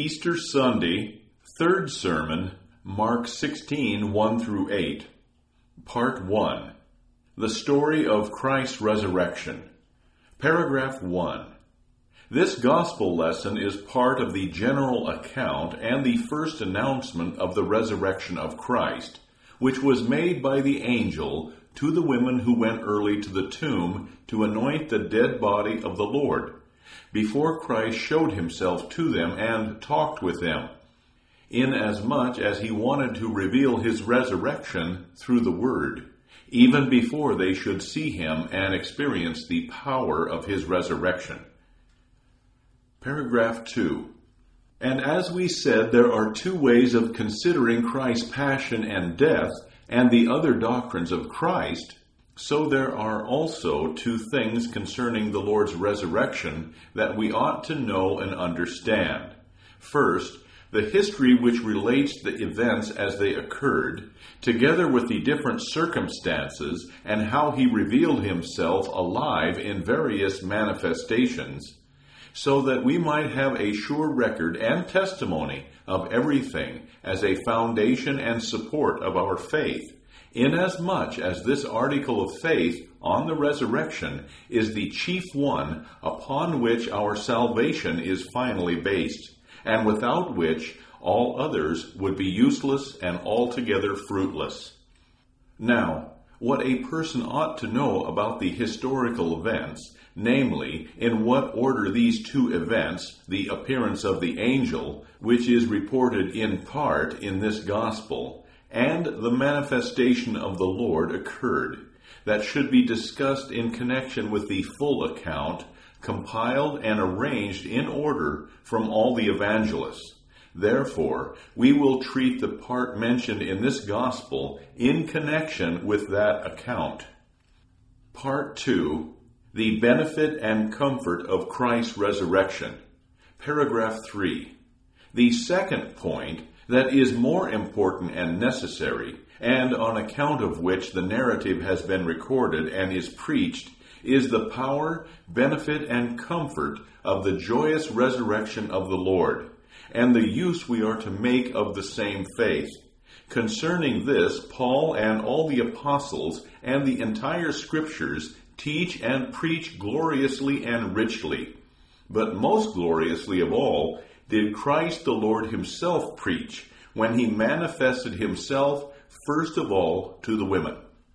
Easter Sunday, third sermon, Mark 16, 1-8. Part 1. The story of Christ's resurrection. Paragraph 1. This gospel lesson is part of the general account and the first announcement of the resurrection of Christ, which was made by the angel to the women who went early to the tomb to anoint the dead body of the Lord, before Christ showed himself to them and talked with them, inasmuch as he wanted to reveal his resurrection through the Word, even before they should see him and experience the power of his resurrection. Paragraph 2. And as we said, there are two ways of considering Christ's passion and death and the other doctrines of Christ, so there are also two things concerning the Lord's resurrection that we ought to know and understand. First, the history which relates the events as they occurred, together with the different circumstances and how he revealed himself alive in various manifestations, so that we might have a sure record and testimony of everything as a foundation and support of our faith, inasmuch as this article of faith on the resurrection is the chief one upon which our salvation is finally based, and without which all others would be useless and altogether fruitless. Now, what a person ought to know about the historical events, namely, in what order these two events, the appearance of the angel, which is reported in part in this gospel, and the manifestation of the Lord occurred, that should be discussed in connection with the full account, compiled and arranged in order from all the evangelists. Therefore, we will treat the part mentioned in this gospel in connection with that account. Part 2. The benefit and comfort of Christ's resurrection. Paragraph 3. The second point that is more important and necessary, and on account of which the narrative has been recorded and is preached, is the power, benefit, and comfort of the joyous resurrection of the Lord, and the use we are to make of the same faith. Concerning this, Paul and all the apostles and the entire Scriptures teach and preach gloriously and richly. But most gloriously of all did Christ the Lord himself preach, when he manifested himself first of all to the women.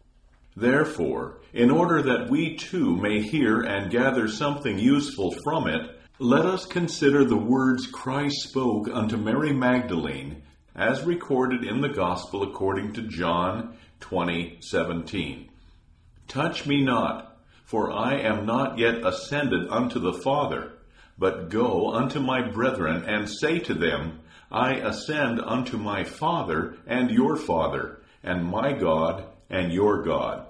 Therefore, in order that we too may hear and gather something useful from it, let us consider the words Christ spoke unto Mary Magdalene, as recorded in the Gospel according to John 20:17. Touch me not, for I am not yet ascended unto the Father, but go unto my brethren, and say to them, I ascend unto my Father and your Father, and my God and your God.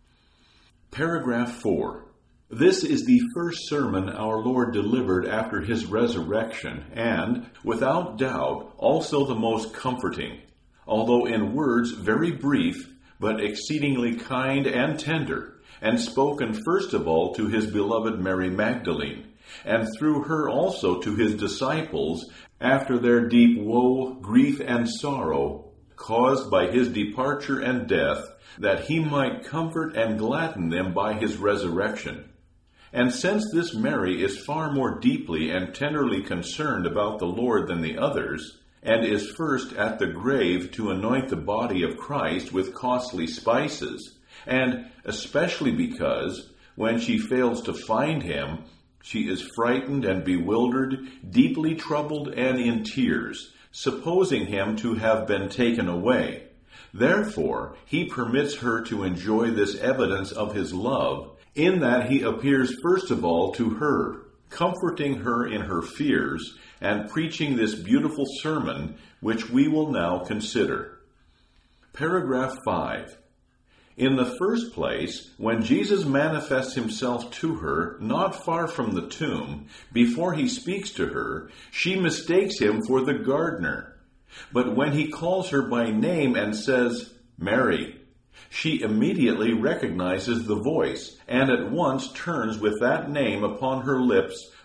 Paragraph 4. This is the first sermon our Lord delivered after his resurrection, and, without doubt, also the most comforting, although in words very brief, but exceedingly kind and tender, and spoken first of all to his beloved Mary Magdalene, and through her also to his disciples, after their deep woe, grief, and sorrow, caused by his departure and death, that he might comfort and gladden them by his resurrection. And since this Mary is far more deeply and tenderly concerned about the Lord than the others, and is first at the grave to anoint the body of Christ with costly spices, and especially because, when she fails to find him, she is frightened and bewildered, deeply troubled and in tears, supposing him to have been taken away. Therefore, he permits her to enjoy this evidence of his love, in that he appears first of all to her, comforting her in her fears, and preaching this beautiful sermon, which we will now consider. Paragraph 5. In the first place, when Jesus manifests himself to her, not far from the tomb, before he speaks to her, she mistakes him for the gardener. But when he calls her by name and says, Mary, she immediately recognizes the voice, and at once turns with that name upon her lips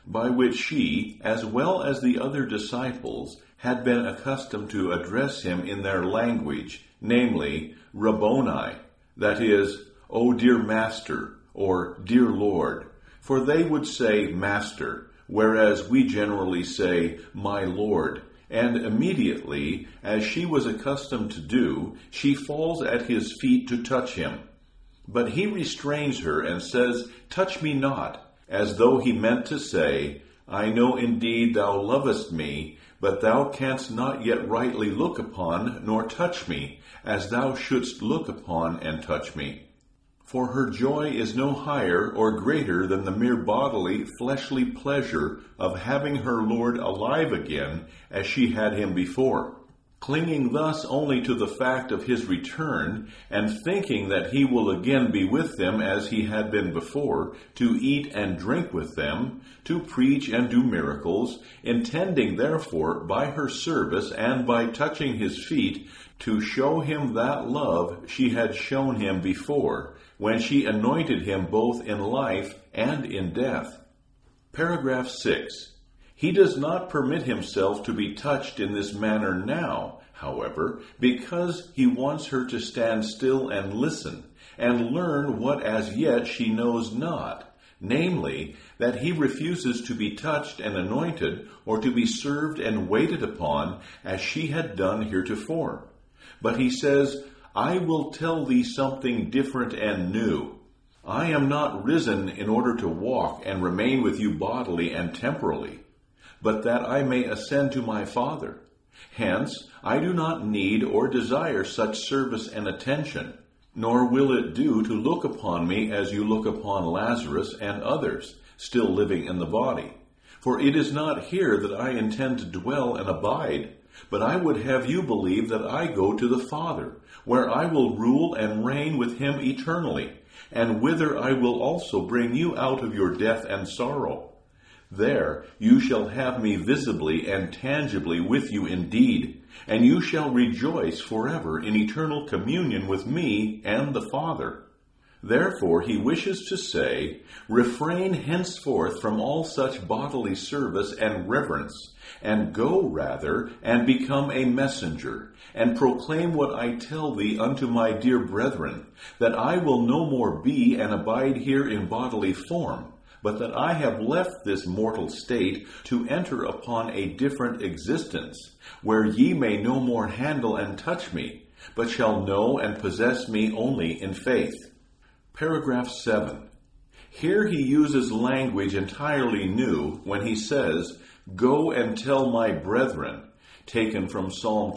by which she, as well as the other disciples, had been accustomed to address him in their language, namely, Rabboni, that is, O dear Master, or Dear Lord, for they would say Master, whereas we generally say, My Lord, and immediately, as she was accustomed to do, she falls at his feet to touch him. But he restrains her and says, Touch me not, as though he meant to say, I know indeed thou lovest me, but thou canst not yet rightly look upon nor touch me, as thou shouldst look upon and touch me. For her joy is no higher or greater than the mere bodily, fleshly pleasure of having her Lord alive again as she had him before, clinging thus only to the fact of his return, and thinking that he will again be with them as he had been before, to eat and drink with them, to preach and do miracles, intending therefore by her service and by touching his feet to show him that love she had shown him before, when she anointed him both in life and in death. Paragraph 6. He does not permit himself to be touched in this manner now, however, because he wants her to stand still and listen, and learn what as yet she knows not, namely, that he refuses to be touched and anointed, or to be served and waited upon, as she had done heretofore. But he says, I will tell thee something different and new. I am not risen in order to walk and remain with you bodily and temporally, but that I may ascend to my Father. Hence, I do not need or desire such service and attention, nor will it do to look upon me as you look upon Lazarus and others, still living in the body. For it is not here that I intend to dwell and abide, but I would have you believe that I go to the Father, where I will rule and reign with him eternally, and whither I will also bring you out of your death and sorrow. There you shall have me visibly and tangibly with you indeed, and you shall rejoice forever in eternal communion with me and the Father. Therefore he wishes to say, refrain henceforth from all such bodily service and reverence, and go rather and become a messenger, and proclaim what I tell thee unto my dear brethren, that I will no more be and abide here in bodily form, but that I have left this mortal state to enter upon a different existence, where ye may no more handle and touch me, but shall know and possess me only in faith. Paragraph 7. Here he uses language entirely new when he says, Go and tell my brethren, taken from Psalm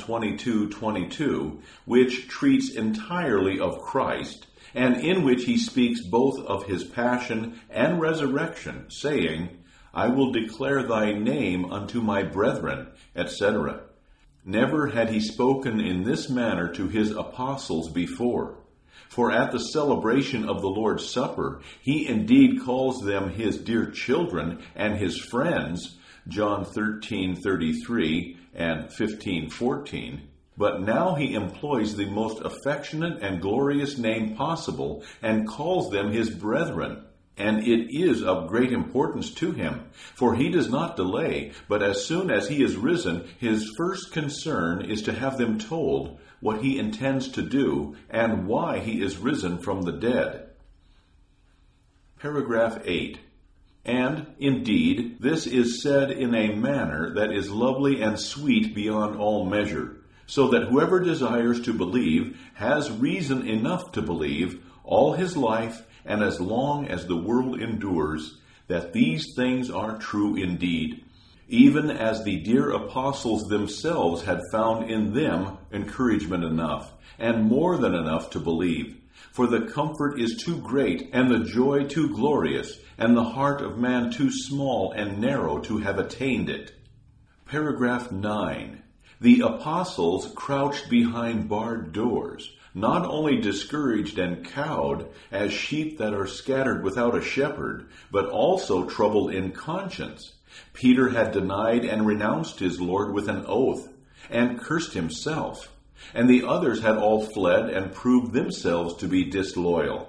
22:22, which treats entirely of Christ, and in which he speaks both of his passion and resurrection, saying, I will declare thy name unto my brethren, etc. Never had he spoken in this manner to his apostles before. For at the celebration of the Lord's Supper, he indeed calls them his dear children and his friends, John 13:33 and 15:14. But now he employs the most affectionate and glorious name possible and calls them his brethren. And it is of great importance to him, for he does not delay, but as soon as he is risen, his first concern is to have them told what he intends to do and why he is risen from the dead. Paragraph 8. And, indeed, this is said in a manner that is lovely and sweet beyond all measure, so that whoever desires to believe has reason enough to believe all his life and as long as the world endures, that these things are true indeed, even as the dear apostles themselves had found in them encouragement enough, and more than enough to believe. For the comfort is too great, and the joy too glorious, and the heart of man too small and narrow to have attained it. Paragraph 9. The apostles crouched behind barred doors, not only discouraged and cowed, as sheep that are scattered without a shepherd, but also troubled in conscience. Peter had denied and renounced his Lord with an oath, and cursed himself, and the others had all fled and proved themselves to be disloyal.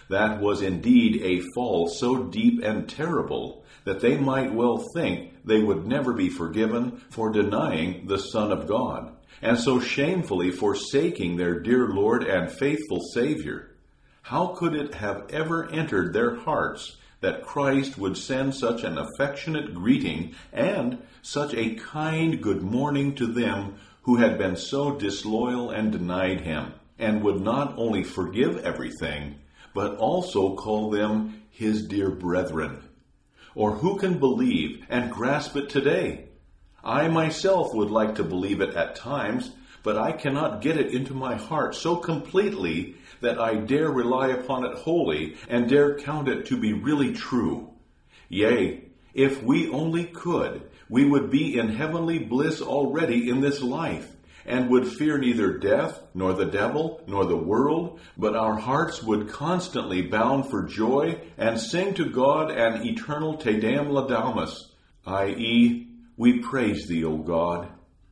That was indeed a fall so deep and terrible that they might well think they would never be forgiven for denying the Son of God, and so shamefully forsaking their dear Lord and faithful Savior. How could it have ever entered their hearts that Christ would send such an affectionate greeting and such a kind good morning to them who had been so disloyal and denied him, and would not only forgive everything, but also call them his dear brethren? Or who can believe and grasp it today? I myself would like to believe it at times, but I cannot get it into my heart so completely that I dare rely upon it wholly and dare count it to be really true. Yea, if we only could, we would be in heavenly bliss already in this life, and would fear neither death, nor the devil, nor the world, but our hearts would constantly bound for joy and sing to God an eternal Te Deum Laudamus, i.e., we praise thee, O God.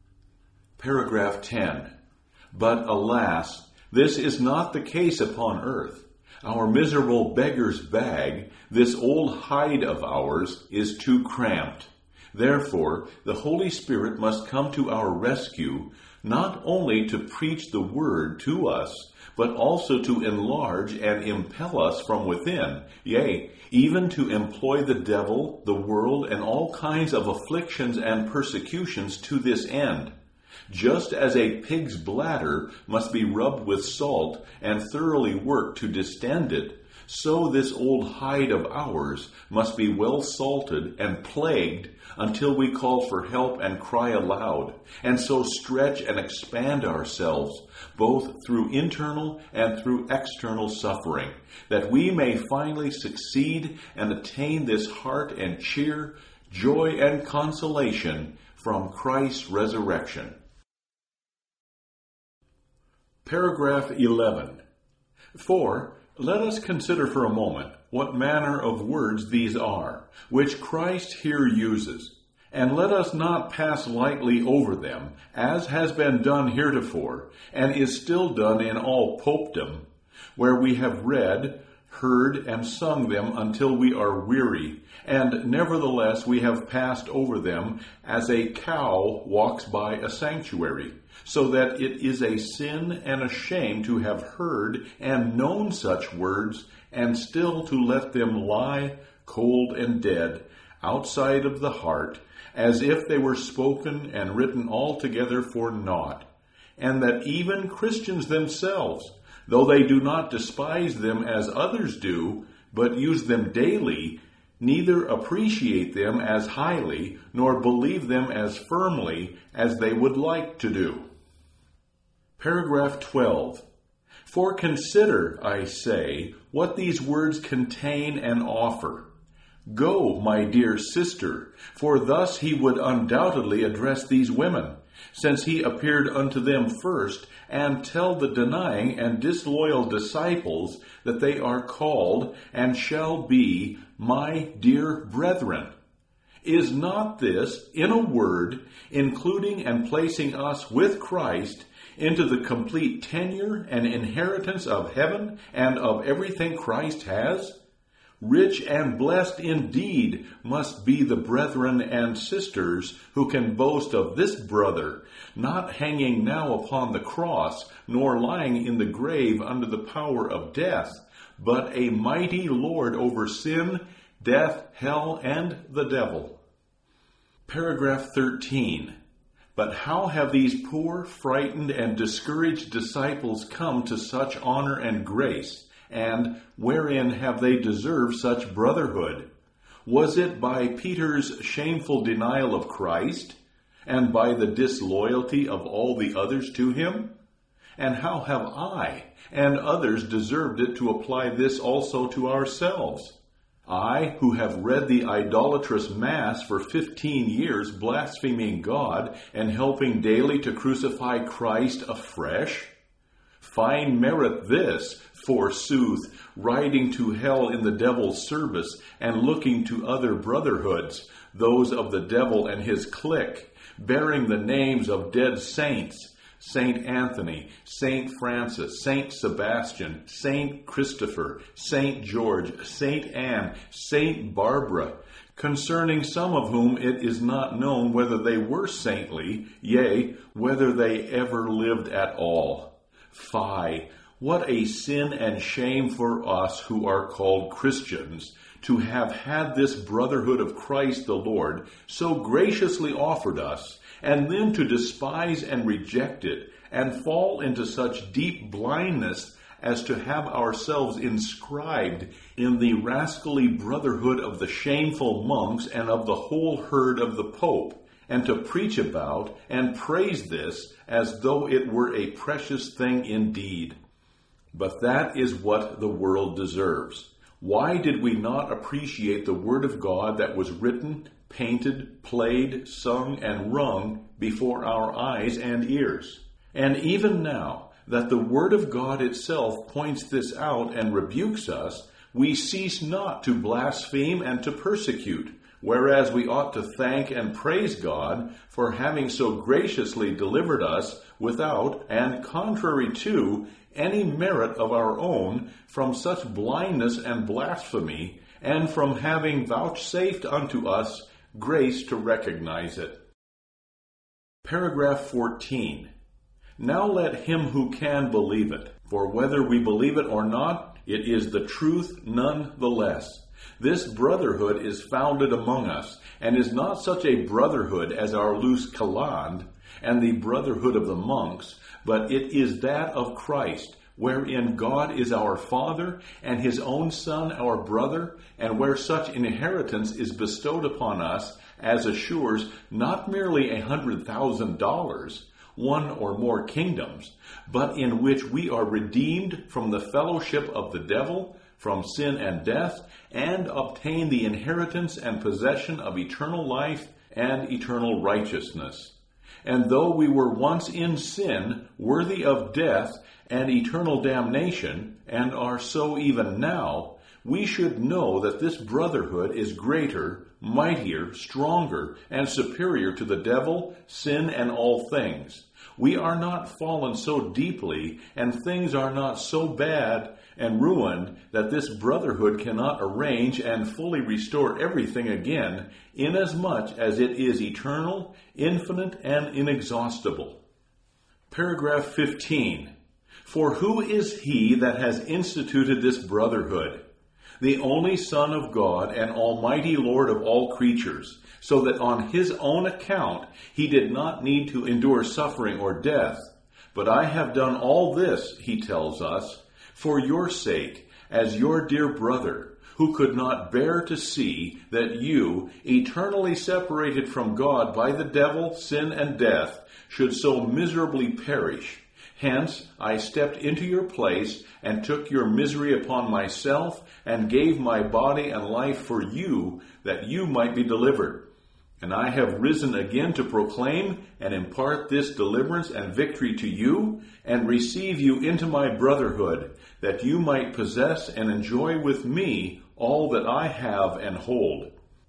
Paragraph 10. But alas, this is not the case upon earth. Our miserable beggar's bag, this old hide of ours, is too cramped. Therefore, the Holy Spirit must come to our rescue, not only to preach the word to us, but also to enlarge and impel us from within, yea, even to employ the devil, the world, and all kinds of afflictions and persecutions to this end. Just as a pig's bladder must be rubbed with salt and thoroughly worked to distend it, so this old hide of ours must be well salted and plagued until we call for help and cry aloud, and so stretch and expand ourselves, both through internal and through external suffering, that we may finally succeed and attain this heart and cheer, joy and consolation from Christ's resurrection. Paragraph 11. For, let us consider for a moment what manner of words these are, which Christ here uses, and let us not pass lightly over them, as has been done heretofore, and is still done in all popedom, where we have read, heard, and sung them until we are weary, and nevertheless we have passed over them as a cow walks by a sanctuary, so that it is a sin and a shame to have heard and known such words, and still to let them lie cold and dead outside of the heart, as if they were spoken and written altogether for naught, and that even Christians themselves, though they do not despise them as others do, but use them daily, neither appreciate them as highly, nor believe them as firmly as they would like to do. Paragraph 12. For consider, I say, what these words contain and offer. Go, my dear sister, for thus he would undoubtedly address these women, since he appeared unto them first, and tell the denying and disloyal disciples that they are called and shall be my dear brethren. Is not this, in a word, including and placing us with Christ into the complete tenure and inheritance of heaven and of everything Christ has? Rich and blessed indeed must be the brethren and sisters who can boast of this brother, not hanging now upon the cross, nor lying in the grave under the power of death, but a mighty Lord over sin, death, hell, and the devil. Paragraph 13. But how have these poor, frightened, and discouraged disciples come to such honor and grace? And wherein have they deserved such brotherhood? Was it by Peter's shameful denial of Christ, and by the disloyalty of all the others to him? And how have I and others deserved it to apply this also to ourselves? I, who have read the idolatrous Mass for 15 years, blaspheming God and helping daily to crucify Christ afresh? Fine merit this, forsooth, riding to hell in the devil's service and looking to other brotherhoods, those of the devil and his clique, bearing the names of dead saints, Saint Anthony, Saint Francis, Saint Sebastian, Saint Christopher, Saint George, Saint Anne, Saint Barbara, concerning some of whom it is not known whether they were saintly, yea, whether they ever lived at all. Fie! What a sin and shame for us who are called Christians, to have had this brotherhood of Christ the Lord so graciously offered us, and then to despise and reject it, and fall into such deep blindness as to have ourselves inscribed in the rascally brotherhood of the shameful monks and of the whole herd of the Pope, and to preach about and praise this as though it were a precious thing indeed. But that is what the world deserves. Why did we not appreciate the Word of God that was written, painted, played, sung, and rung before our eyes and ears? And even now, that the Word of God itself points this out and rebukes us, we cease not to blaspheme and to persecute, whereas we ought to thank and praise God for having so graciously delivered us without, and contrary to, any merit of our own from such blindness and blasphemy, and from having vouchsafed unto us grace to recognize it. Paragraph 14. Now let him who can believe it, for whether we believe it or not, it is the truth none the less. This brotherhood is founded among us, and is not such a brotherhood as our loose Caland, and the brotherhood of the monks, but it is that of Christ, wherein God is our Father, and his own Son our brother, and where such inheritance is bestowed upon us as assures not merely $100,000, one or more kingdoms, but in which we are redeemed from the fellowship of the devil, from sin and death, and obtain the inheritance and possession of eternal life and eternal righteousness. And though we were once in sin, worthy of death and eternal damnation, and are so even now, we should know that this brotherhood is greater, mightier, stronger, and superior to the devil, sin, and all things. We are not fallen so deeply, and things are not so bad and ruined that this brotherhood cannot arrange and fully restore everything again, inasmuch as it is eternal, infinite, and inexhaustible. Paragraph 15. For who is he that has instituted this brotherhood? The only Son of God and Almighty Lord of all creatures, so that on his own account he did not need to endure suffering or death. But I have done all this, he tells us, for your sake, as your dear brother, who could not bear to see that you, eternally separated from God by the devil, sin, and death, should so miserably perish. Hence, I stepped into your place and took your misery upon myself and gave my body and life for you, that you might be delivered. And I have risen again to proclaim and impart this deliverance and victory to you, and receive you into my brotherhood, that you might possess and enjoy with me all that I have and hold.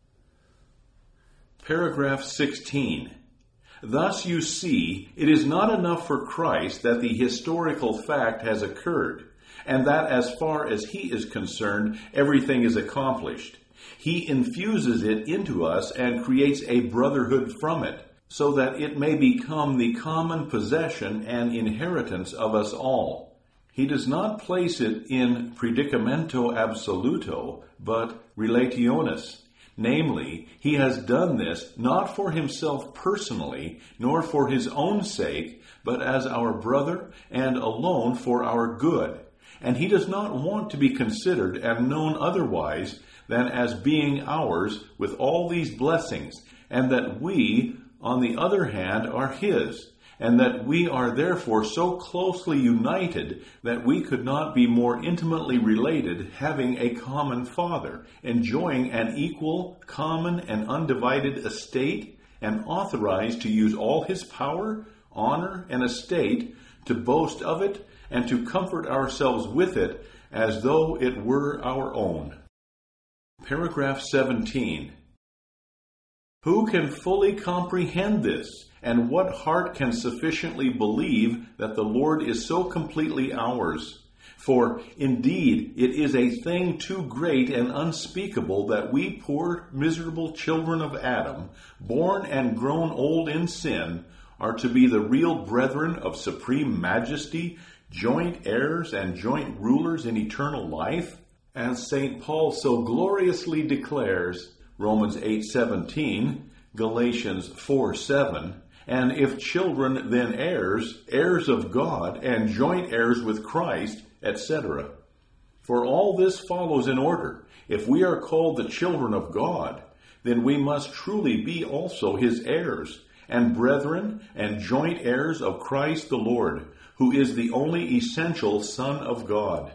Paragraph 16. Thus you see, it is not enough for Christ that the historical fact has occurred, and that as far as he is concerned, everything is accomplished. He infuses it into us and creates a brotherhood from it, so that it may become the common possession and inheritance of us all. He does not place it in predicamento absoluto, but relationis. Namely, he has done this not for himself personally, nor for his own sake, but as our brother and alone for our good. And he does not want to be considered and known otherwise than as being ours with all these blessings, and that we, on the other hand, are his, and that we are therefore so closely united that we could not be more intimately related, having a common Father, enjoying an equal, common, and undivided estate, and authorized to use all his power, honor, and estate to boast of it, and to comfort ourselves with it, as though it were our own. Paragraph 17. Who can fully comprehend this? And what heart can sufficiently believe that the Lord is so completely ours? For indeed it is a thing too great and unspeakable that we poor miserable children of Adam, born and grown old in sin, are to be the real brethren of supreme majesty, joint heirs and joint rulers in eternal life? As St. Paul so gloriously declares, Romans 8:17, Galatians 4:7, and if children, then heirs, heirs of God, and joint heirs with Christ, etc. For all this follows in order. If we are called the children of God, then we must truly be also his heirs, and brethren, and joint heirs of Christ the Lord, who is the only essential Son of God.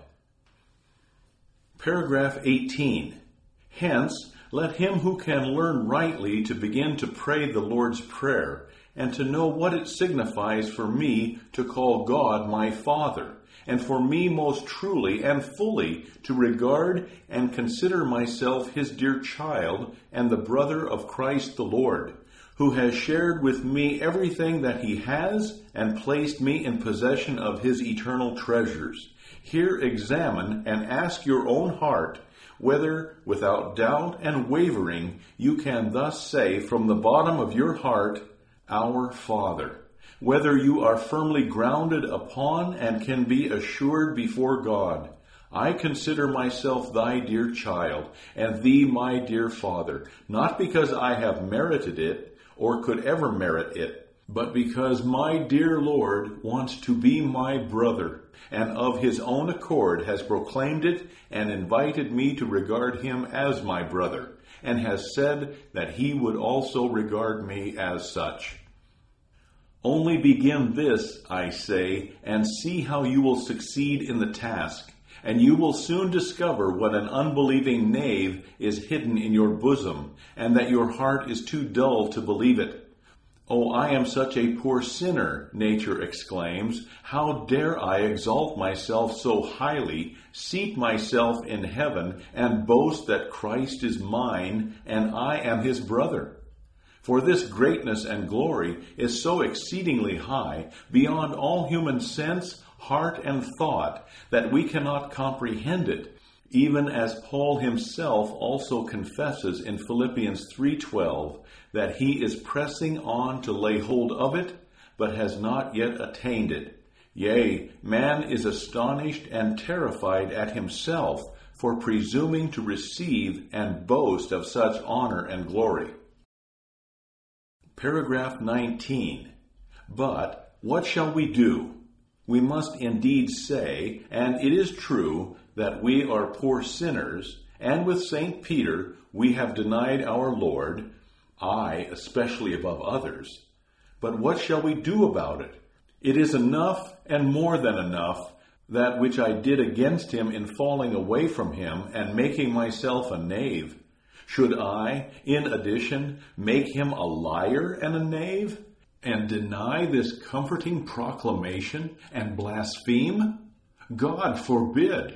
Paragraph 18. Hence, let him who can learn rightly to begin to pray the Lord's Prayer, and to know what it signifies for me to call God my Father, and for me most truly and fully to regard and consider myself his dear child and the brother of Christ the Lord, who has shared with me everything that he has and placed me in possession of his eternal treasures. Here examine and ask your own heart whether, without doubt and wavering, you can thus say from the bottom of your heart, Our Father, whether you are firmly grounded upon and can be assured before God, I consider myself thy dear child, and thee my dear Father, not because I have merited it, or could ever merit it, but because my dear Lord wants to be my brother, and of his own accord has proclaimed it and invited me to regard him as my brother, and has said that he would also regard me as such. Only begin this, I say, and see how you will succeed in the task, and you will soon discover what an unbelieving knave is hidden in your bosom, and that your heart is too dull to believe it. Oh, I am such a poor sinner, nature exclaims. How dare I exalt myself so highly, seat myself in heaven, and boast that Christ is mine, and I am his brother? For this greatness and glory is so exceedingly high, beyond all human sense, heart, and thought, that we cannot comprehend it, even as Paul himself also confesses in Philippians 3:12, that he is pressing on to lay hold of it, but has not yet attained it. Yea, man is astonished and terrified at himself for presuming to receive and boast of such honor and glory. Paragraph 19. But what shall we do? We must indeed say, and it is true, that we are poor sinners, and with St. Peter we have denied our Lord, I especially above others. But what shall we do about it? It is enough, and more than enough, that which I did against him in falling away from him and making myself a knave. Should I, in addition, make him a liar and a knave, and deny this comforting proclamation and blaspheme? God forbid.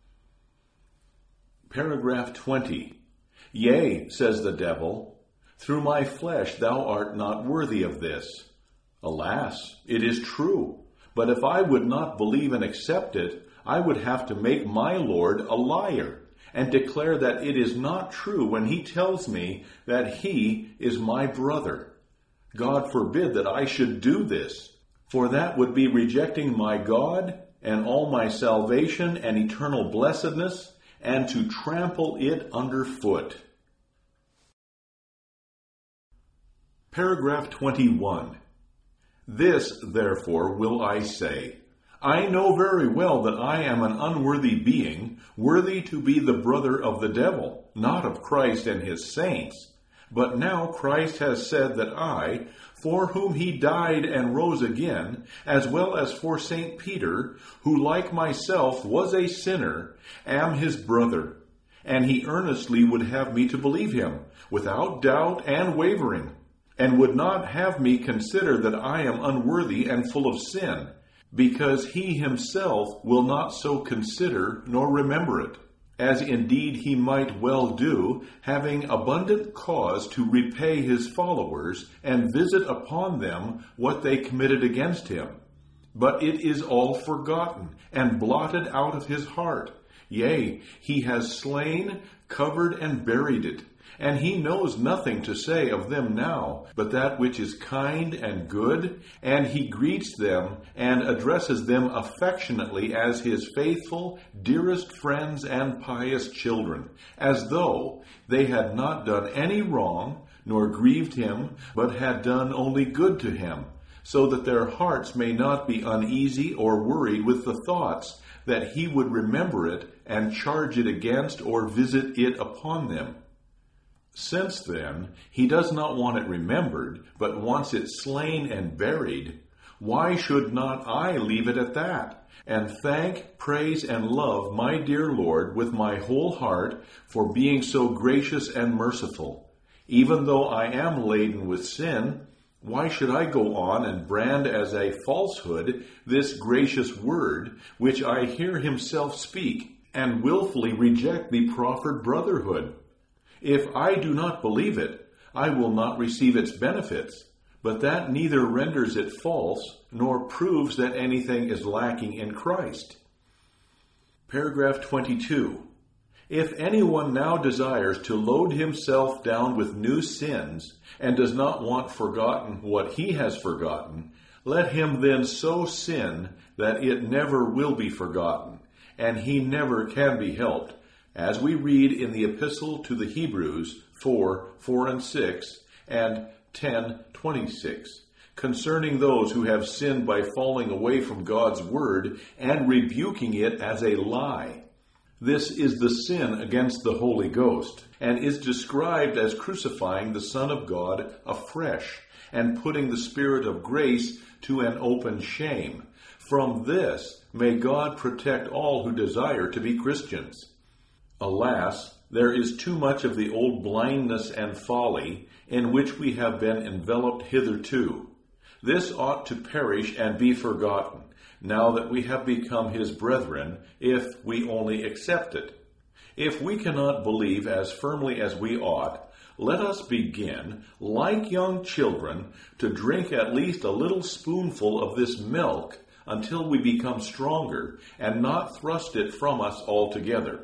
Paragraph 20. Yea, says the devil, through my flesh thou art not worthy of this. Alas, it is true. But if I would not believe and accept it, I would have to make my Lord a liar, and declare that it is not true when he tells me that he is my brother. God forbid that I should do this, for that would be rejecting my God and all my salvation and eternal blessedness, and to trample it underfoot. Paragraph 21. This, therefore, will I say. I know very well that I am an unworthy being, worthy to be the brother of the devil, not of Christ and his saints. But now Christ has said that I, for whom he died and rose again, as well as for St. Peter, who like myself was a sinner, am his brother. And he earnestly would have me to believe him, without doubt and wavering, and would not have me consider that I am unworthy and full of sin, because he himself will not so consider nor remember it. as indeed he might well do, having abundant cause to repay his followers, and visit upon them what they committed against him. But it is all forgotten, and blotted out of his heart. Yea, he has slain, covered, and buried it. And he knows nothing to say of them now, but that which is kind and good, and he greets them and addresses them affectionately as his faithful, dearest friends and pious children, as though they had not done any wrong, nor grieved him, but had done only good to him, so that their hearts may not be uneasy or worried with the thoughts that he would remember it and charge it against or visit it upon them. Since then, he does not want it remembered, but wants it slain and buried, why should not I leave it at that, and thank, praise, and love my dear Lord with my whole heart for being so gracious and merciful? Even though I am laden with sin, why should I go on and brand as a falsehood this gracious word, which I hear himself speak, and willfully reject the proffered brotherhood? If I do not believe it, I will not receive its benefits, but that neither renders it false, nor proves that anything is lacking in Christ. Paragraph 22. If anyone now desires to load himself down with new sins, and does not want forgotten what he has forgotten, let him then so sin that it never will be forgotten, and he never can be helped, as we read in the Epistle to the Hebrews 4:4 and 6, and 10:26, concerning those who have sinned by falling away from God's word and rebuking it as a lie. This is the sin against the Holy Ghost, and is described as crucifying the Son of God afresh, and putting the Spirit of grace to an open shame. From this may God protect all who desire to be Christians. Alas, there is too much of the old blindness and folly in which we have been enveloped hitherto. This ought to perish and be forgotten, now that we have become his brethren, if we only accept it. If we cannot believe as firmly as we ought, let us begin, like young children, to drink at least a little spoonful of this milk until we become stronger, and not thrust it from us altogether.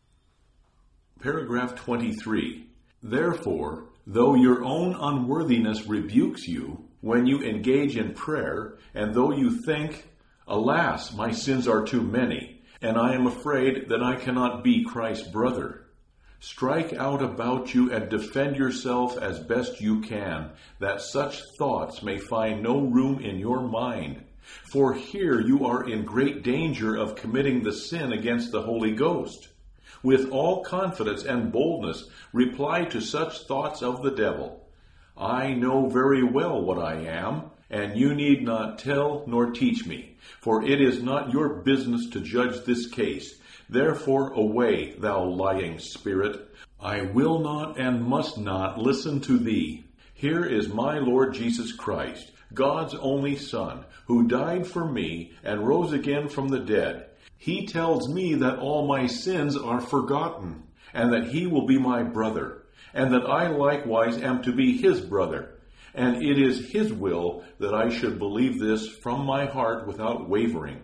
Paragraph 23. Therefore, though your own unworthiness rebukes you when you engage in prayer, and though you think, alas, my sins are too many, and I am afraid that I cannot be Christ's brother, strike out about you and defend yourself as best you can, that such thoughts may find no room in your mind. For here you are in great danger of committing the sin against the Holy Ghost. With all confidence and boldness, reply to such thoughts of the devil. I know very well what I am, and you need not tell nor teach me, for it is not your business to judge this case. Therefore away, thou lying spirit. I will not and must not listen to thee. Here is my Lord Jesus Christ, God's only Son, who died for me and rose again from the dead. He tells me that all my sins are forgotten, and that he will be my brother, and that I likewise am to be his brother. And it is his will that I should believe this from my heart without wavering.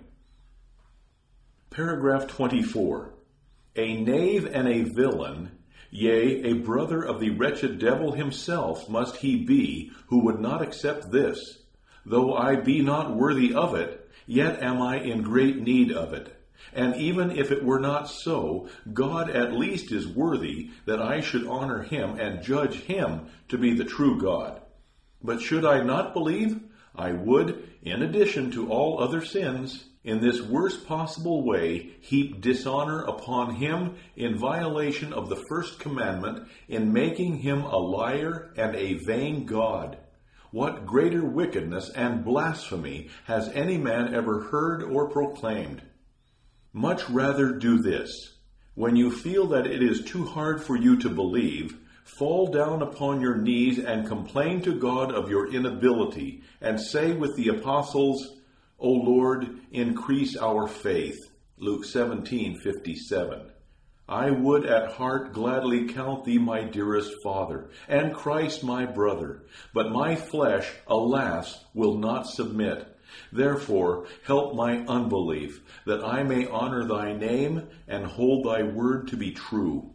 Paragraph 24. A knave and a villain, yea, a brother of the wretched devil himself must he be, who would not accept this. Though I be not worthy of it, yet am I in great need of it. And even if it were not so, God at least is worthy that I should honor him and judge him to be the true God. But should I not believe, I would, in addition to all other sins, in this worst possible way, heap dishonor upon him in violation of the first commandment, in making him a liar and a vain God. What greater wickedness and blasphemy has any man ever heard or proclaimed? Much rather do this. When you feel that it is too hard for you to believe, fall down upon your knees and complain to God of your inability, and say with the apostles, O Lord, increase our faith. Luke 17:57. I would at heart gladly count thee my dearest Father, and Christ my brother, but my flesh, alas, will not submit. Therefore, help my unbelief, that I may honor thy name and hold thy word to be true.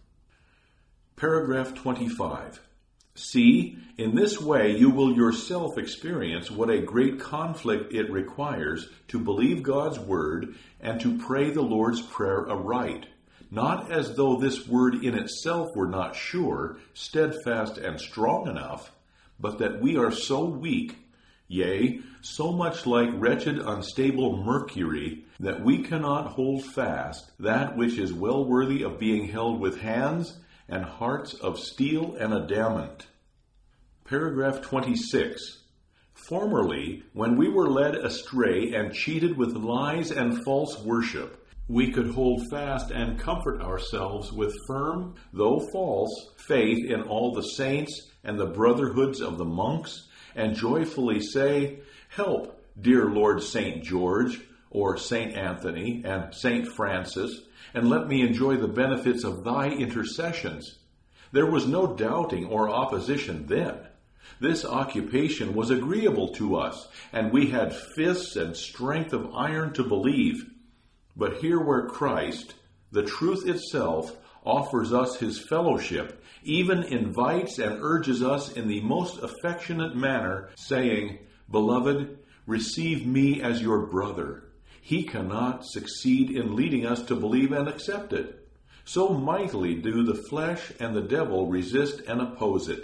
Paragraph 25. See, in this way you will yourself experience what a great conflict it requires to believe God's word and to pray the Lord's Prayer aright, not as though this word in itself were not sure, steadfast, and strong enough, but that we are so weak, yea, so much like wretched, unstable mercury, that we cannot hold fast that which is well worthy of being held with hands and hearts of steel and adamant. Paragraph 26. Formerly, when we were led astray and cheated with lies and false worship, we could hold fast and comfort ourselves with firm, though false, faith in all the saints and the brotherhoods of the monks, and joyfully say, Help, dear Lord St. George, or St. Anthony, and St. Francis, and let me enjoy the benefits of thy intercessions. There was no doubting or opposition then. This occupation was agreeable to us, and we had fists and strength of iron to believe. But here where Christ, the truth itself, offers us his fellowship, even invites and urges us in the most affectionate manner, saying, Beloved, receive me as your brother. He cannot succeed in leading us to believe and accept it. So mightily do the flesh and the devil resist and oppose it.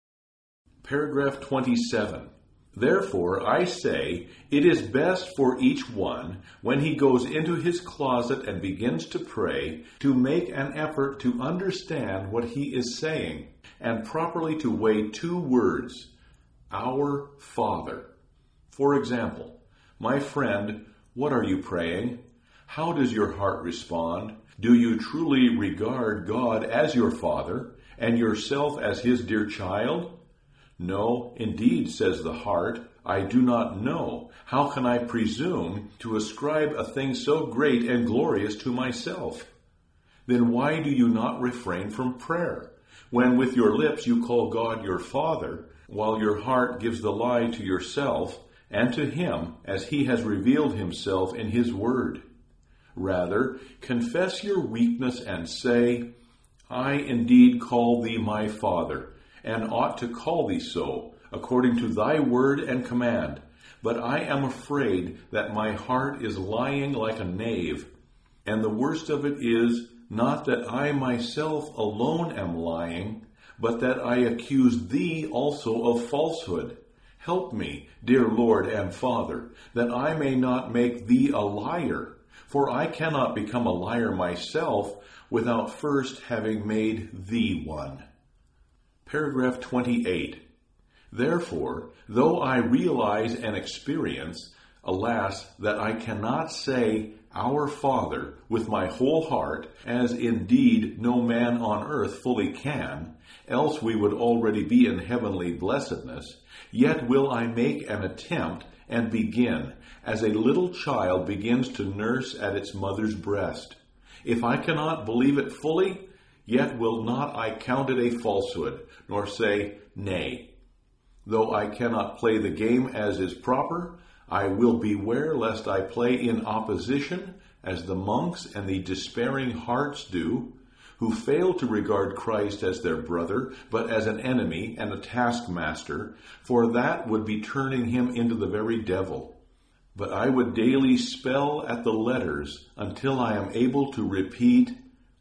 Paragraph 27. Therefore, I say, it is best for each one, when he goes into his closet and begins to pray, to make an effort to understand what he is saying, and properly to weigh two words, Our Father. For example, my friend, what are you praying? How does your heart respond? Do you truly regard God as your Father, and yourself as his dear child? No, indeed, says the heart, I do not know. How can I presume to ascribe a thing so great and glorious to myself? Then why do you not refrain from prayer, when with your lips you call God your Father, while your heart gives the lie to yourself and to him as he has revealed himself in his word? Rather, confess your weakness and say, I indeed call thee my Father, and ought to call thee so, according to thy word and command. But I am afraid that my heart is lying like a knave. And the worst of it is, not that I myself alone am lying, but that I accuse thee also of falsehood. Help me, dear Lord and Father, that I may not make thee a liar, for I cannot become a liar myself without first having made thee one. Paragraph 28. Therefore, though I realize and experience, alas, that I cannot say, Our Father, with my whole heart, as indeed no man on earth fully can, else we would already be in heavenly blessedness, yet will I make an attempt and begin, as a little child begins to nurse at its mother's breast. If I cannot believe it fully, yet will not I count it a falsehood, nor say, Nay. Though I cannot play the game as is proper, I will beware lest I play in opposition, as the monks and the despairing hearts do, who fail to regard Christ as their brother, but as an enemy and a taskmaster, for that would be turning him into the very devil. But I would daily spell at the letters until I am able to repeat,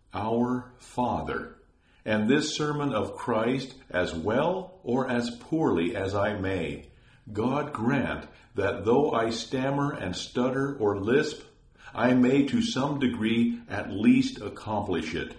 Our Father, and this sermon of Christ as well or as poorly as I may. God grant that though I stammer and stutter or lisp, I may to some degree at least accomplish it.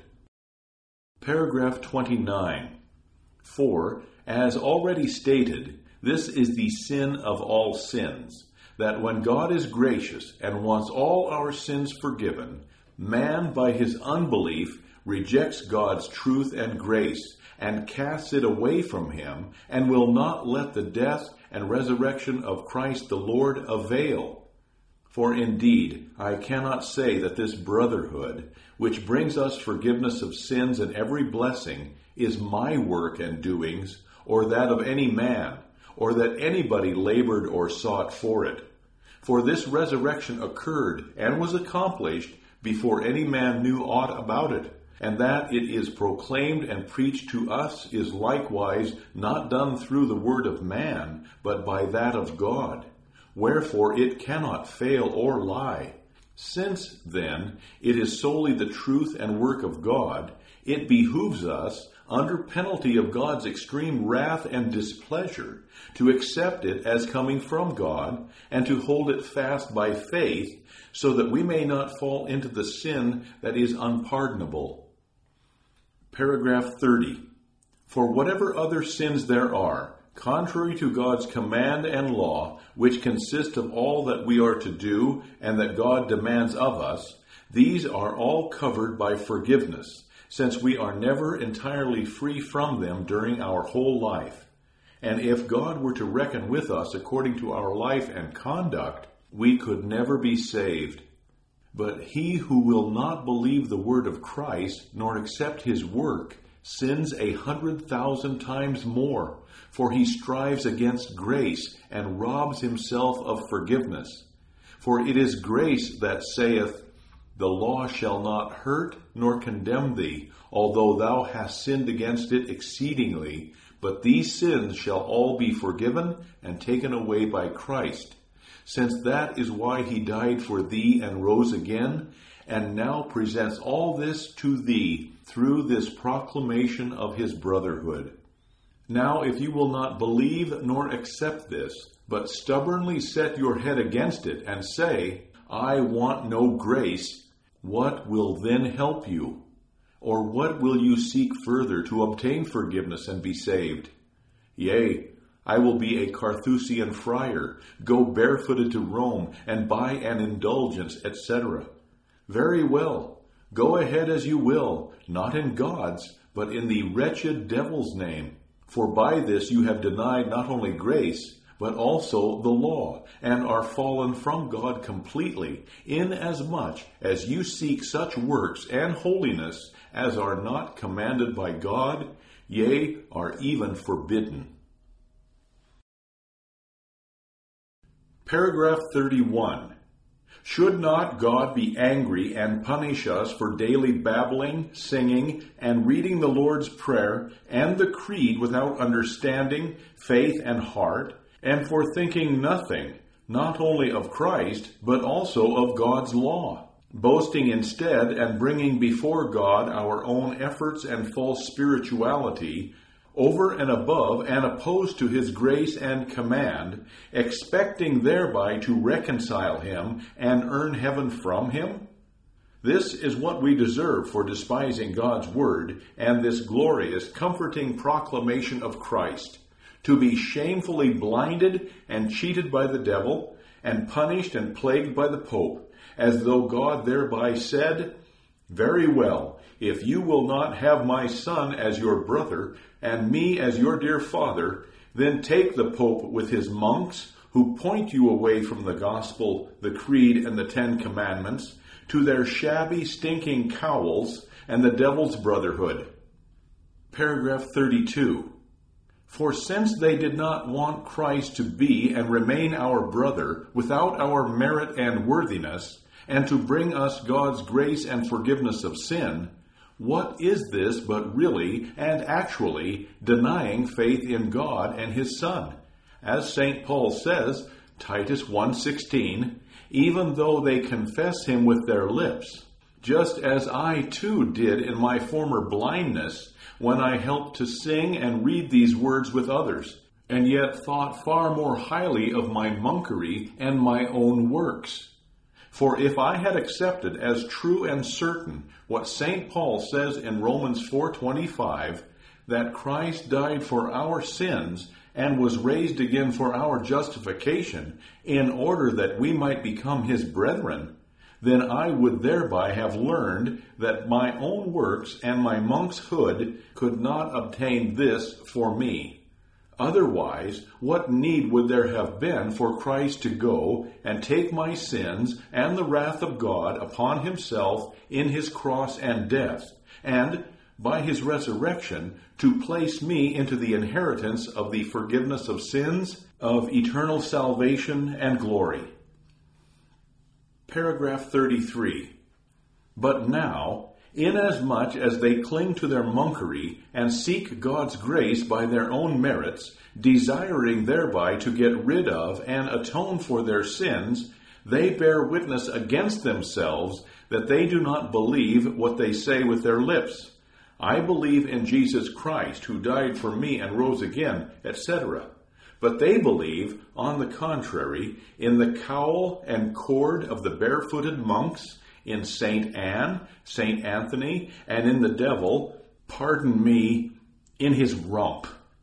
Paragraph 29. For, as already stated, this is the sin of all sins, that when God is gracious and wants all our sins forgiven, man by his unbelief rejects God's truth and grace and casts it away from him and will not let the death and resurrection of Christ the Lord avail. For indeed, I cannot say that this brotherhood, which brings us forgiveness of sins and every blessing, is my work and doings, or that of any man, or that anybody labored or sought for it. For this resurrection occurred and was accomplished before any man knew aught about it, and that it is proclaimed and preached to us is likewise not done through the word of man, but by that of God. Wherefore it cannot fail or lie. Since, then, it is solely the truth and work of God, it behooves us, under penalty of God's extreme wrath and displeasure, to accept it as coming from God, and to hold it fast by faith, so that we may not fall into the sin that is unpardonable. Paragraph 30. For whatever other sins there are, contrary to God's command and law, which consist of all that we are to do and that God demands of us, these are all covered by forgiveness, since we are never entirely free from them during our whole life. And if God were to reckon with us according to our life and conduct, we could never be saved. But he who will not believe the word of Christ, nor accept his work, sins 100,000 times more, for he strives against grace, and robs himself of forgiveness. For it is grace that saith, The law shall not hurt nor condemn thee, although thou hast sinned against it exceedingly, but these sins shall all be forgiven and taken away by Christ. Since that is why he died for thee and rose again, and now presents all this to thee through this proclamation of his brotherhood. Now if you will not believe nor accept this, but stubbornly set your head against it and say, I want no grace, what will then help you? Or what will you seek further to obtain forgiveness and be saved? Yea, I will be a Carthusian friar, go barefooted to Rome, and buy an indulgence, etc. Very well, go ahead as you will, not in God's, but in the wretched devil's name. For by this you have denied not only grace, but also the law, and are fallen from God completely, inasmuch as you seek such works and holiness as are not commanded by God, yea, are even forbidden. Paragraph 31. Should not God be angry and punish us for daily babbling, singing, and reading the Lord's Prayer and the Creed without understanding, faith, and heart, and for thinking nothing, not only of Christ, but also of God's law, boasting instead and bringing before God our own efforts and false spirituality, over and above and opposed to his grace and command, expecting thereby to reconcile him and earn heaven from him? This is what we deserve for despising God's word and this glorious, comforting proclamation of Christ, to be shamefully blinded and cheated by the devil, and punished and plagued by the Pope, as though God thereby said, Very well, if you will not have my son as your brother, and me as your dear father, then take the Pope with his monks, who point you away from the gospel, the creed, and the 10 Commandments, to their shabby, stinking cowls and the devil's brotherhood. Paragraph 32. For since they did not want Christ to be and remain our brother without our merit and worthiness, and to bring us God's grace and forgiveness of sin, what is this but really and actually denying faith in God and his Son? As St. Paul says, Titus 1:16, even though they confess him with their lips, just as I too did in my former blindness, when I helped to sing and read these words with others, and yet thought far more highly of my monkery and my own works. For if I had accepted as true and certain what St. Paul says in Romans 4:25, that Christ died for our sins and was raised again for our justification, in order that we might become his brethren, then I would thereby have learned that my own works and my monk's hood could not obtain this for me. Otherwise, what need would there have been for Christ to go and take my sins and the wrath of God upon himself in his cross and death, and, by his resurrection, to place me into the inheritance of the forgiveness of sins, of eternal salvation and glory? Paragraph 33. But now, inasmuch as they cling to their monkery and seek God's grace by their own merits, desiring thereby to get rid of and atone for their sins, they bear witness against themselves that they do not believe what they say with their lips. I believe in Jesus Christ, who died for me and rose again, etc. But they believe, on the contrary, in the cowl and cord of the barefooted monks, in Saint Anne, Saint Anthony, and in the devil, pardon me, in his rump.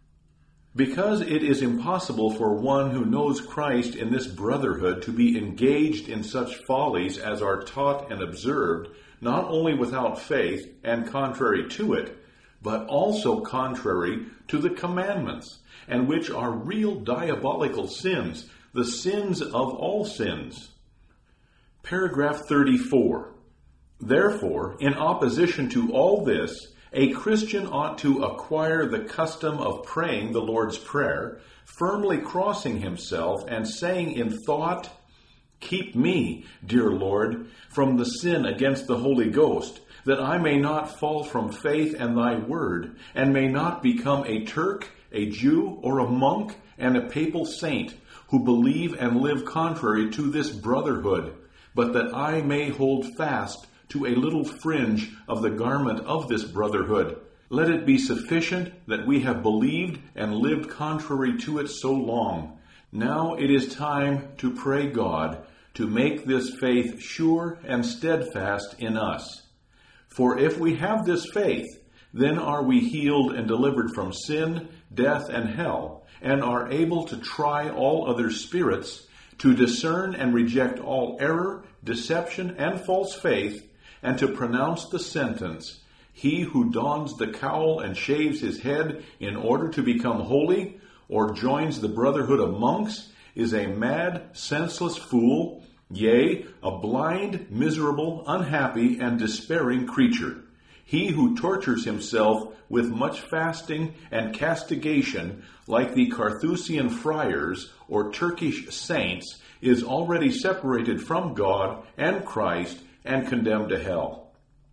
Because it is impossible for one who knows Christ in this brotherhood to be engaged in such follies as are taught and observed, not only without faith and contrary to it, but also contrary to the commandments, and which are real diabolical sins, the sins of all sins. Paragraph 34. Therefore, in opposition to all this, a Christian ought to acquire the custom of praying the Lord's Prayer, firmly crossing himself and saying in thought, "Keep me, dear Lord, from the sin against the Holy Ghost, that I may not fall from faith and thy word, and may not become a Turk, a Jew, or a monk, and a papal saint, who believe and live contrary to this brotherhood, but that I may hold fast to a little fringe of the garment of this brotherhood. Let it be sufficient that we have believed and lived contrary to it so long. Now it is time to pray God to make this faith sure and steadfast in us. For if we have this faith, then are we healed and delivered from sin, death, and hell, and are able to try all other spirits, to discern and reject all error, deception, and false faith, and to pronounce the sentence, he who dons the cowl and shaves his head in order to become holy, or joins the brotherhood of monks, is a mad, senseless fool, yea, a blind, miserable, unhappy, and despairing creature. He who tortures himself with much fasting and castigation, like the Carthusian friars or Turkish saints, is already separated from God and Christ and condemned to hell.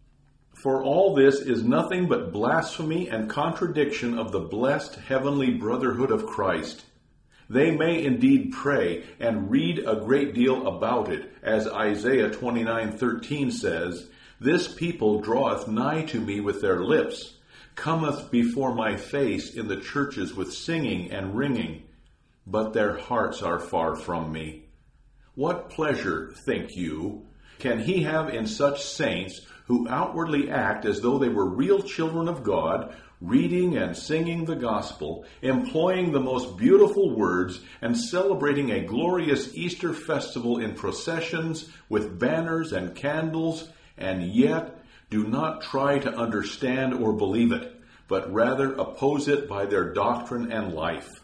For all this is nothing but blasphemy and contradiction of the blessed heavenly brotherhood of Christ. They may indeed pray and read a great deal about it, as Isaiah 29:13 says, "This people draweth nigh to me with their lips, cometh before my face in the churches with singing and ringing, but their hearts are far from me." What pleasure, think you, can he have in such saints who outwardly act as though they were real children of God, reading and singing the gospel, employing the most beautiful words, and celebrating a glorious Easter festival in processions with banners and candles, and yet do not try to understand or believe it, but rather oppose it by their doctrine and life?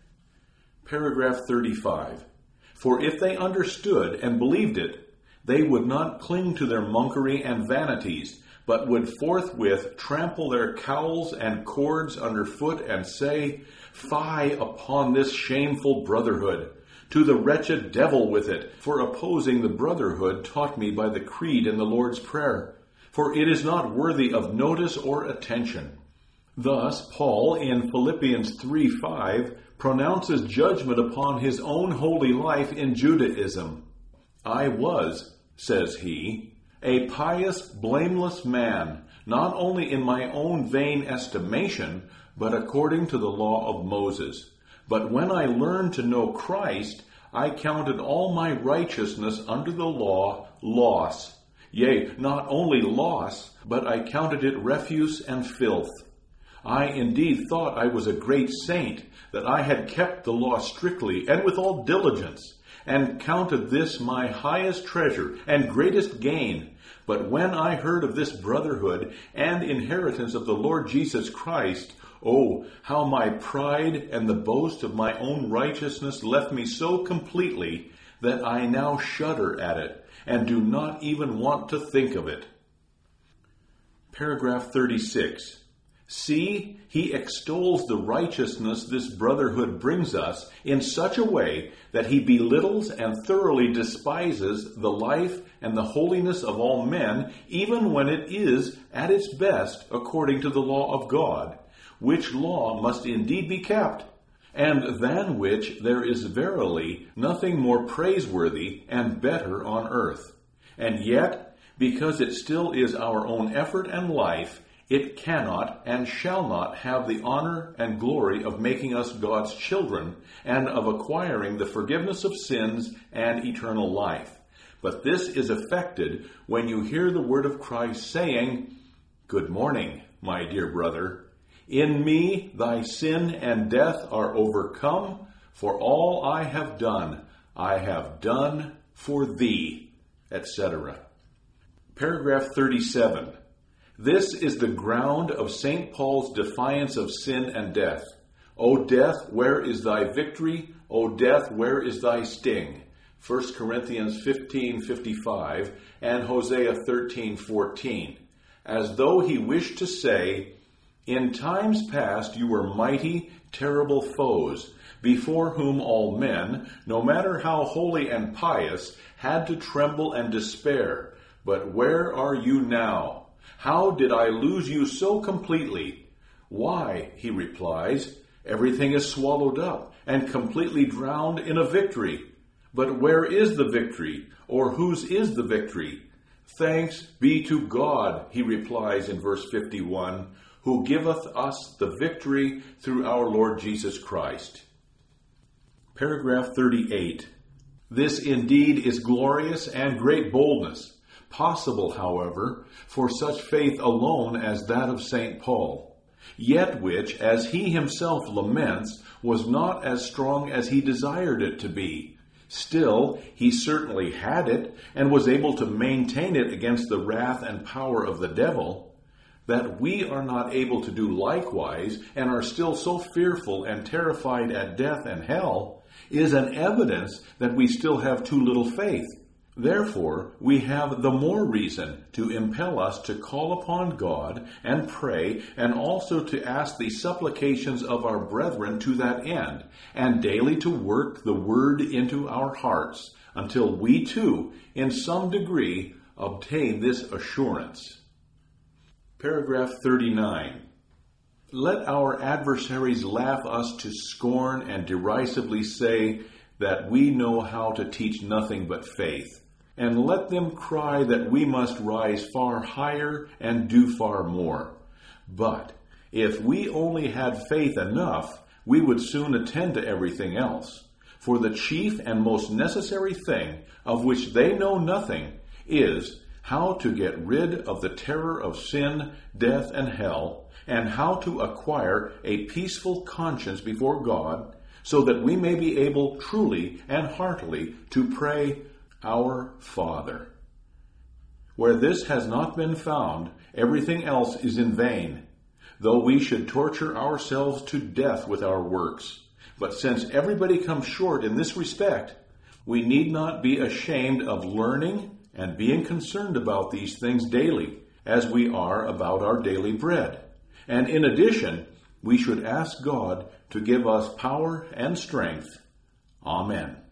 Paragraph 35. For if they understood and believed it, they would not cling to their monkery and vanities, but would forthwith trample their cowls and cords underfoot and say, "Fie upon this shameful brotherhood! To the wretched devil with it, for opposing the brotherhood taught me by the creed and the Lord's Prayer, for it is not worthy of notice or attention." Thus, Paul in Philippians 3:5 pronounces judgment upon his own holy life in Judaism. "I was," says he, "a pious, blameless man, not only in my own vain estimation, but according to the law of Moses. But when I learned to know Christ, I counted all my righteousness under the law loss. Yea, not only loss, but I counted it refuse and filth. I indeed thought I was a great saint, that I had kept the law strictly and with all diligence, and counted this my highest treasure and greatest gain. But when I heard of this brotherhood and inheritance of the Lord Jesus Christ, Oh, how my pride and the boast of my own righteousness left me so completely that I now shudder at it and do not even want to think of it. Paragraph 36. See, he extols the righteousness this brotherhood brings us in such a way that he belittles and thoroughly despises the life and the holiness of all men, even when it is at its best according to the law of God, which law must indeed be kept, and than which there is verily nothing more praiseworthy and better on earth. And yet, because it still is our own effort and life, it cannot and shall not have the honor and glory of making us God's children and of acquiring the forgiveness of sins and eternal life. But this is effected when you hear the word of Christ saying, Good morning, my dear brother. In me thy sin and death are overcome, for all I have done for thee, etc. Paragraph 37. This is the ground of St. Paul's defiance of sin and death. O death, where is thy victory? O death, where is thy sting? 1 Corinthians 15:55 and Hosea 13:14. As though he wished to say, In times past you were mighty, terrible foes, before whom all men, no matter how holy and pious, had to tremble and despair. But where are you now? How did I lose you so completely? Why, he replies, everything is swallowed up and completely drowned in a victory. But where is the victory, or whose is the victory? Thanks be to God, he replies in verse 51, who giveth us the victory through our Lord Jesus Christ. Paragraph 38. This indeed is glorious and great boldness. Possible, however, for such faith alone as that of St. Paul, yet which, as he himself laments, was not as strong as he desired it to be. Still, he certainly had it, and was able to maintain it against the wrath and power of the devil. That we are not able to do likewise, and are still so fearful and terrified at death and hell, is an evidence that we still have too little faith. Therefore, we have the more reason to impel us to call upon God and pray, and also to ask the supplications of our brethren to that end, and daily to work the word into our hearts, until we too, in some degree, obtain this assurance. Paragraph 39. Let our adversaries laugh us to scorn and derisively say that we know how to teach nothing but faith. And let them cry that we must rise far higher and do far more. But if we only had faith enough, we would soon attend to everything else. For the chief and most necessary thing, of which they know nothing, is how to get rid of the terror of sin, death, and hell, and how to acquire a peaceful conscience before God, so that we may be able truly and heartily to pray, Our Father. Where this has not been found, everything else is in vain, though we should torture ourselves to death with our works. But since everybody comes short in this respect, we need not be ashamed of learning and being concerned about these things daily, as we are about our daily bread. And in addition, we should ask God to give us power and strength. Amen.